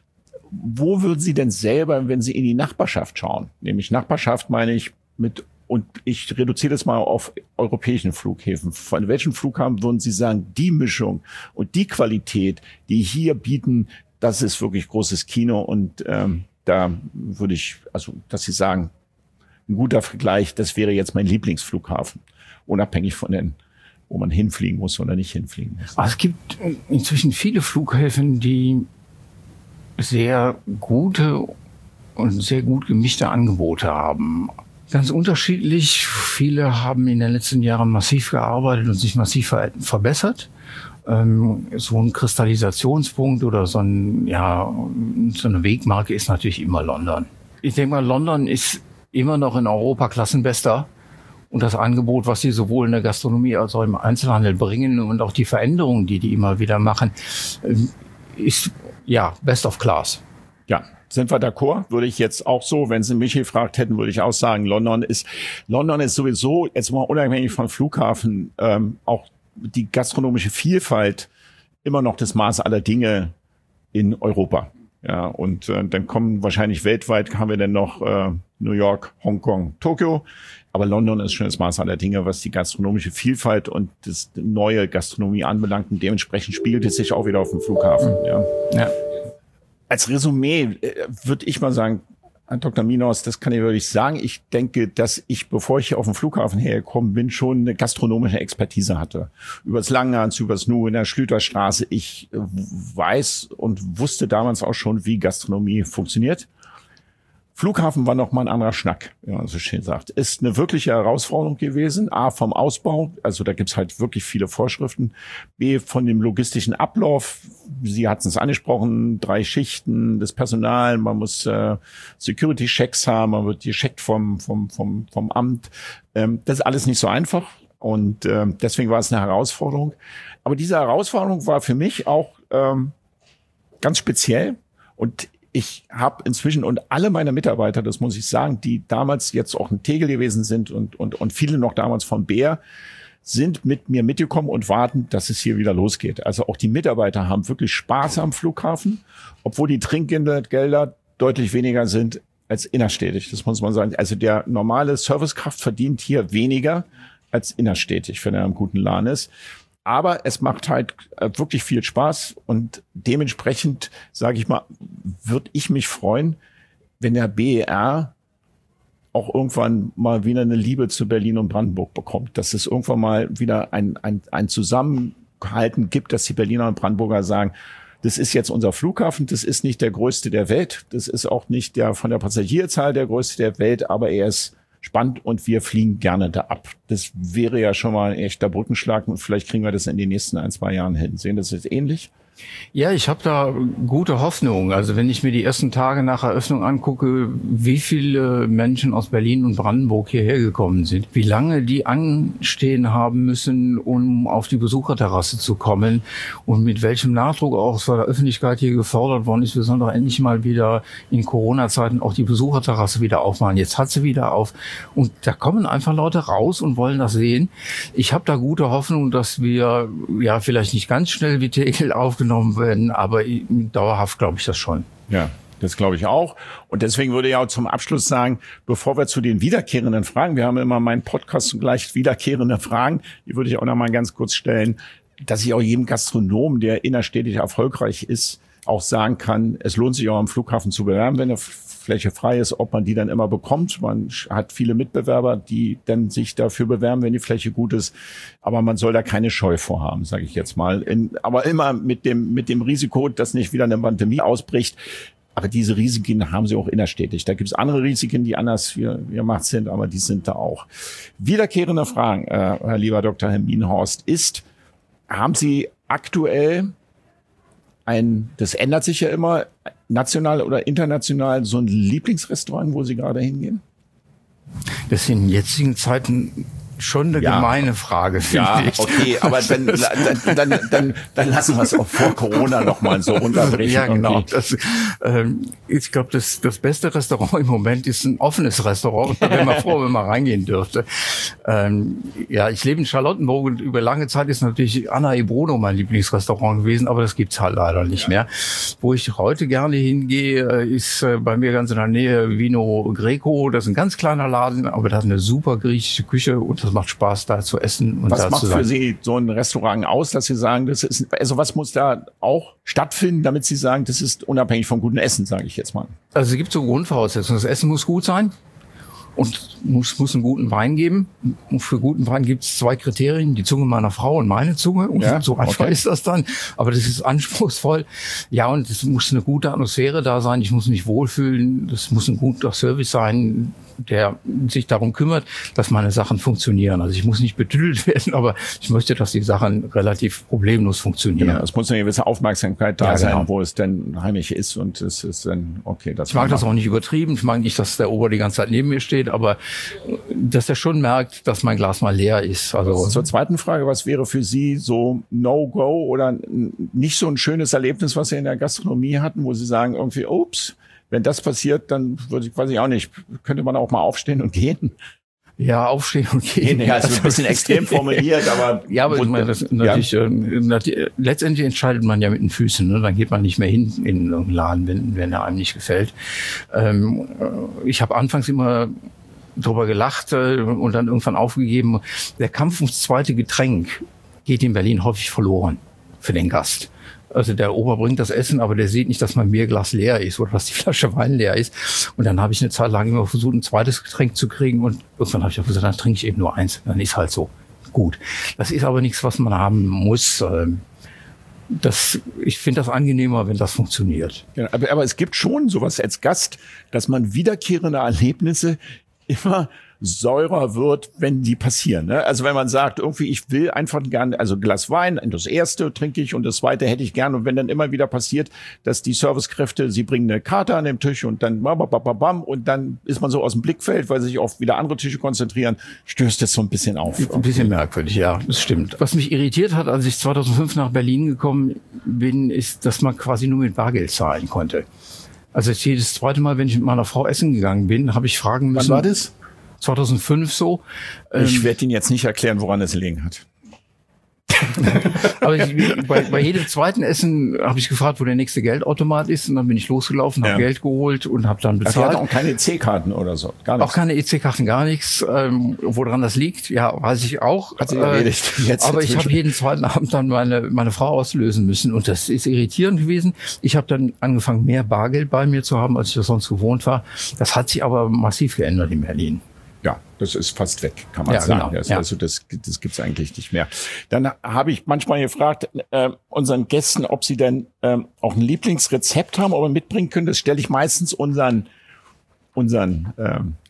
wo würden Sie denn selber, wenn Sie in die Nachbarschaft schauen, nämlich Nachbarschaft meine ich und ich reduziere das mal auf europäischen Flughäfen, von welchen Flughafen würden Sie sagen, die Mischung und die Qualität, die hier bieten, das ist wirklich großes Kino und da würde ich, also dass Sie sagen, ein guter Vergleich, das wäre jetzt mein Lieblingsflughafen, unabhängig von den, wo man hinfliegen muss oder nicht hinfliegen muss. Es gibt inzwischen viele Flughäfen, die sehr gute und sehr gut gemischte Angebote haben. Ganz unterschiedlich. Viele haben in den letzten Jahren massiv gearbeitet und sich massiv verbessert. So ein Kristallisationspunkt oder so eine Wegmarke ist natürlich immer London. Ich denke mal, London ist immer noch in Europa Klassenbester. Und das Angebot, was sie sowohl in der Gastronomie als auch im Einzelhandel bringen und auch die Veränderungen, die immer wieder machen, ist best of class. Ja, sind wir d'accord? Würde ich jetzt auch so, wenn Sie mich gefragt hätten, würde ich auch sagen, London ist sowieso, jetzt mal unabhängig vom Flughafen, auch die gastronomische Vielfalt immer noch das Maß aller Dinge in Europa. Ja, und dann kommen wahrscheinlich weltweit, haben wir dann noch New York, Hongkong, Tokio. Aber London ist schon das Maß aller Dinge, was die gastronomische Vielfalt und das neue Gastronomie anbelangt. Und dementsprechend spiegelt es sich auch wieder auf dem Flughafen. Ja. Als Resümee würde ich mal sagen, Herr Dr. Minos, das kann ich wirklich sagen. Ich denke, dass ich, bevor ich hier auf den Flughafen hergekommen bin, schon eine gastronomische Expertise hatte. Übers Langhans, übers Nu in der Schlüterstraße. Ich weiß und wusste damals auch schon, wie Gastronomie funktioniert. Flughafen war noch mal ein anderer Schnack, wie man so schön sagt. Ist eine wirkliche Herausforderung gewesen. A, vom Ausbau, also da gibt's halt wirklich viele Vorschriften. B, von dem logistischen Ablauf. Sie hatten es angesprochen, 3 Schichten, das Personal, man muss Security-Checks haben, man wird gecheckt vom Amt. Das ist alles nicht so einfach und deswegen war es eine Herausforderung. Aber diese Herausforderung war für mich auch ganz speziell und ich habe inzwischen und alle meine Mitarbeiter, das muss ich sagen, die damals jetzt auch in Tegel gewesen sind und viele noch damals vom BER, sind mit mir mitgekommen und warten, dass es hier wieder losgeht. Also auch die Mitarbeiter haben wirklich Spaß am Flughafen, obwohl die Trinkgelder deutlich weniger sind als innerstädtisch. Das muss man sagen. Also der normale Servicekraft verdient hier weniger als innerstädtisch, wenn er im guten Laden ist. Aber es macht halt wirklich viel Spaß und dementsprechend, sage ich mal, würde ich mich freuen, wenn der BER auch irgendwann mal wieder eine Liebe zu Berlin und Brandenburg bekommt. Dass es irgendwann mal wieder ein Zusammenhalten gibt, dass die Berliner und Brandenburger sagen, das ist jetzt unser Flughafen, das ist nicht der größte der Welt, das ist auch nicht der von der Passagierzahl der größte der Welt, aber er ist spannend und wir fliegen gerne da ab. Das wäre ja schon mal ein echter Brückenschlag und vielleicht kriegen wir das in den nächsten 1-2 Jahren hin. Sehen das jetzt ähnlich? Ja, ich habe da gute Hoffnung. Also wenn ich mir die ersten Tage nach Eröffnung angucke, wie viele Menschen aus Berlin und Brandenburg hierher gekommen sind, wie lange die anstehen haben müssen, um auf die Besucherterrasse zu kommen und mit welchem Nachdruck auch von der Öffentlichkeit hier gefordert worden ist, wir sollen doch endlich mal wieder in Corona-Zeiten auch die Besucherterrasse wieder aufmachen. Jetzt hat sie wieder auf und da kommen einfach Leute raus und wollen das sehen. Ich habe da gute Hoffnung, dass wir ja vielleicht nicht ganz schnell wie Tegel aufgenommen werden, aber dauerhaft glaube ich das schon. Ja, das glaube ich auch. Und deswegen würde ich auch zum Abschluss sagen, bevor wir zu den wiederkehrenden Fragen, wir haben immer meinen Podcast zugleich wiederkehrende Fragen, die würde ich auch noch mal ganz kurz stellen, dass ich auch jedem Gastronomen, der innerstädtisch erfolgreich ist, auch sagen kann, es lohnt sich auch am Flughafen zu bewerben, wenn eine Fläche frei ist, ob man die dann immer bekommt. Man hat viele Mitbewerber, die dann sich dafür bewerben, wenn die Fläche gut ist. Aber man soll da keine Scheu vorhaben, sage ich jetzt mal. Aber immer mit dem Risiko, dass nicht wieder eine Pandemie ausbricht. Aber diese Risiken haben sie auch innerstädtisch. Da gibt es andere Risiken, die anders gemacht sind, aber die sind da auch. Wiederkehrende Fragen, Herr lieber Dr. Herminghorst, haben Sie aktuell das ändert sich ja immer, national oder international, so ein Lieblingsrestaurant, wo Sie gerade hingehen? Das ist in jetzigen Zeiten schon eine gemeine Frage, finde ich. Ja, okay, aber dann lassen wir es auch vor Corona noch mal so runterbrechen. Ja, genau. Okay. Ich glaube, das beste Restaurant im Moment ist ein offenes Restaurant. Da wäre man froh, wenn man reingehen dürfte. Ich lebe in Charlottenburg und über lange Zeit ist natürlich Anna e Bruno mein Lieblingsrestaurant gewesen, aber das gibt's halt leider nicht mehr. Wo ich heute gerne hingehe, ist bei mir ganz in der Nähe Vino Greco. Das ist ein ganz kleiner Laden, aber das hat eine super griechische Küche und das macht Spaß, da zu essen und was da macht zu sein. Für Sie so ein Restaurant aus, dass Sie sagen, das ist, also was muss da auch stattfinden, damit Sie sagen, das ist unabhängig vom guten Essen, sage ich jetzt mal? Also es gibt so Grundvoraussetzungen. Das Essen muss gut sein und muss einen guten Wein geben. Und für guten Wein gibt es 2 Kriterien, die Zunge meiner Frau und meine Zunge. Und ja, so einfach ist das dann. Aber das ist anspruchsvoll. Ja, und es muss eine gute Atmosphäre da sein. Ich muss mich wohlfühlen. Das muss ein guter Service sein, der sich darum kümmert, dass meine Sachen funktionieren. Also ich muss nicht betüdelt werden, aber ich möchte, dass die Sachen relativ problemlos funktionieren. Genau, es muss eine gewisse Aufmerksamkeit da sein, wo es denn heimisch ist und es ist dann okay. Ich mag das auch nicht übertrieben. Ich mag nicht, dass der Ober die ganze Zeit neben mir steht, aber dass er schon merkt, dass mein Glas mal leer ist. Also zur zweiten Frage, was wäre für Sie so No-Go oder nicht so ein schönes Erlebnis, was Sie in der Gastronomie hatten, wo Sie sagen irgendwie, ups, wenn das passiert, dann weiß ich auch nicht, könnte man auch mal aufstehen und gehen? Ja, aufstehen und gehen. Ja, also ein bisschen extrem formuliert, aber... Ja, aber ich meine, das natürlich, letztendlich entscheidet man ja mit den Füßen. Ne? Dann geht man nicht mehr hin in einen Laden, wenn er einem nicht gefällt. Ich habe anfangs immer drüber gelacht und dann irgendwann aufgegeben. Der Kampf ums zweite Getränk geht in Berlin häufig verloren für den Gast. Also der Ober bringt das Essen, aber der sieht nicht, dass mein Bierglas leer ist oder dass die Flasche Wein leer ist. Und dann habe ich eine Zeit lang immer versucht, ein zweites Getränk zu kriegen. Und irgendwann habe ich auch gesagt, dann trinke ich eben nur eins. Dann ist halt so. Gut. Das ist aber nichts, was man haben muss. Ich finde das angenehmer, wenn das funktioniert. Ja, aber es gibt schon sowas als Gast, dass man wiederkehrende Erlebnisse immer säurer wird, wenn die passieren. Ne? Also wenn man sagt, irgendwie, ich will einfach gerne, also ein Glas Wein, das erste trinke ich und das zweite hätte ich gerne. Und wenn dann immer wieder passiert, dass die Servicekräfte, sie bringen eine Karte an den Tisch und dann bam, und dann ist man so aus dem Blickfeld, weil sich auf wieder andere Tische konzentrieren, stößt das so ein bisschen auf. Ein bisschen merkwürdig, ja, das stimmt. Was mich irritiert hat, als ich 2005 nach Berlin gekommen bin, ist, dass man quasi nur mit Bargeld zahlen konnte. Also jedes zweite Mal, wenn ich mit meiner Frau essen gegangen bin, habe ich fragen müssen. Wann war das? 2005 so. Ich werde Ihnen jetzt nicht erklären, woran es gelegen hat. Aber bei jedem zweiten Essen habe ich gefragt, wo der nächste Geldautomat ist. Und dann bin ich losgelaufen, habe Geld geholt und habe dann bezahlt. Sie hatten auch keine EC-Karten oder so? Gar nichts. Auch keine EC-Karten, gar nichts. Woran das liegt, ja, weiß ich auch. Hat sich erledigt. Aber ich habe jeden zweiten Abend dann meine Frau auslösen müssen. Und das ist irritierend gewesen. Ich habe dann angefangen, mehr Bargeld bei mir zu haben, als ich das sonst gewohnt war. Das hat sich aber massiv geändert in Berlin. Ja, das ist fast weg, kann man sagen. Genau, also das gibt's eigentlich nicht mehr. Dann habe ich manchmal gefragt, unseren Gästen, ob sie denn auch ein Lieblingsrezept haben oder mitbringen können. Das stelle ich meistens unseren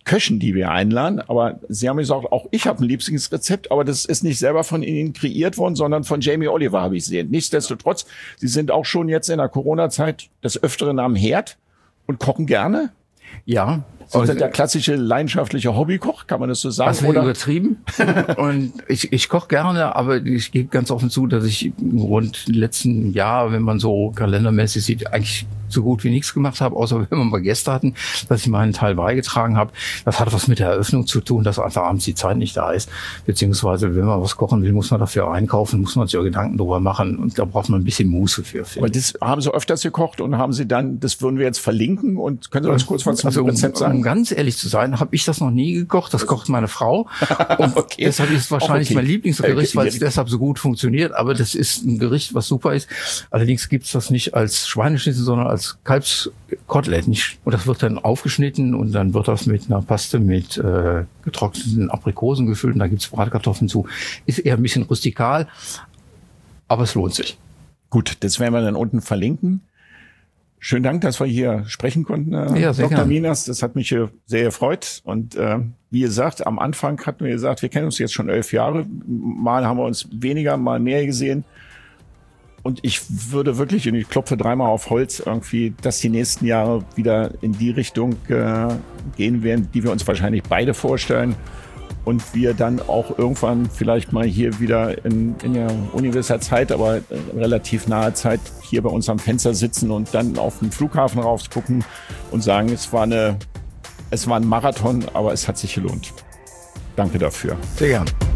Köchen, die wir einladen. Aber Sie haben gesagt, auch ich habe ein Lieblingsrezept, aber das ist nicht selber von Ihnen kreiert worden, sondern von Jamie Oliver, habe ich gesehen. Nichtsdestotrotz, Sie sind auch schon jetzt in der Corona-Zeit des Öfteren am Herd und kochen gerne. Ja. Sie sind der klassische leidenschaftliche Hobbykoch, kann man das so sagen? Das wäre übertrieben. Und ich koche gerne, aber ich gebe ganz offen zu, dass ich rund letzten Jahr, wenn man so kalendermäßig sieht, eigentlich so gut wie nichts gemacht habe, außer wenn wir mal Gäste hatten, dass ich meinen Teil beigetragen habe. Das hat was mit der Eröffnung zu tun, dass einfach abends die Zeit nicht da ist. Beziehungsweise, wenn man was kochen will, muss man dafür einkaufen, muss man sich auch Gedanken drüber machen. Und da braucht man ein bisschen Muße für. Aber das haben Sie öfters gekocht und haben Sie dann, das würden wir jetzt verlinken. Und können Sie uns kurz was zum Rezept sagen? Um ganz ehrlich zu sein, habe ich das noch nie gekocht. Das kocht meine Frau. Und okay. Deshalb ist es wahrscheinlich mein Lieblingsgericht, weil es deshalb so gut funktioniert. Aber das ist ein Gericht, was super ist. Allerdings gibt's das nicht als Schweineschnitzel, sondern als Kalbskotelett. Und das wird dann aufgeschnitten und dann wird das mit einer Paste mit getrockneten Aprikosen gefüllt. Und da gibt's Bratkartoffeln zu. Ist eher ein bisschen rustikal, aber es lohnt sich. Gut, das werden wir dann unten verlinken. Schönen Dank, dass wir hier sprechen konnten, ja, Dr. gern. Minas. Das hat mich sehr gefreut. Und wie gesagt, am Anfang hatten wir gesagt, wir kennen uns jetzt schon 11 Jahre. Mal haben wir uns weniger, mal mehr gesehen. Und ich würde wirklich, und ich klopfe dreimal auf Holz, irgendwie, dass die nächsten Jahre wieder in die Richtung gehen werden, die wir uns wahrscheinlich beide vorstellen. Und wir dann auch irgendwann vielleicht mal hier wieder in der ungewisser Zeit, aber relativ naher Zeit hier bei uns am Fenster sitzen und dann auf den Flughafen rausgucken und sagen, es war ein Marathon, aber es hat sich gelohnt. Danke dafür. Sehr gern.